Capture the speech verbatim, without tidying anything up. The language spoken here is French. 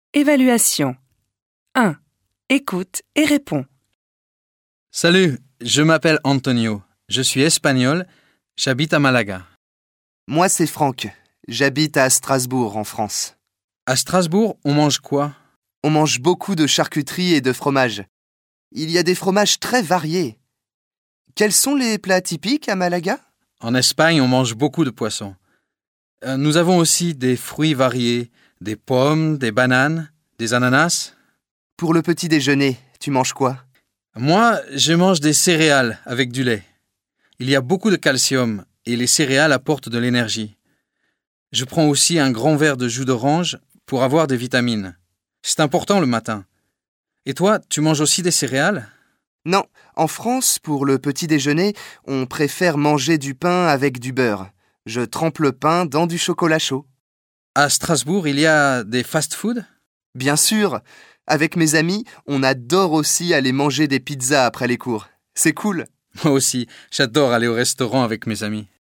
Évaluation. un. Écoute et réponds. Salut, je m'appelle Antonio. Je suis espagnol, j'habite à Malaga. Moi, c'est Franck. J'habite à Strasbourg, en France. À Strasbourg, on mange quoi? On mange beaucoup de charcuterie et de fromage. Il y a des fromages très variés. Quels sont les plats typiques à Malaga? En Espagne, on mange beaucoup de poissons. Euh, Nous avons aussi des fruits variés, des pommes, des bananes, des ananas. Pour le petit déjeuner, tu manges quoi? Moi, je mange des céréales avec du lait. Il y a beaucoup de calcium et les céréales apportent de l'énergie. Je prends aussi un grand verre de jus d'orange pour avoir des vitamines. C'est important le matin. Et toi, tu manges aussi des céréales? Non, en France, pour le petit déjeuner, on préfère manger du pain avec du beurre. Je trempe le pain dans du chocolat chaud. À Strasbourg, il y a des fast-food? Bien sûr, avec mes amis, on adore aussi aller manger des pizzas après les cours. C'est cool. Moi aussi, j'adore aller au restaurant avec mes amis.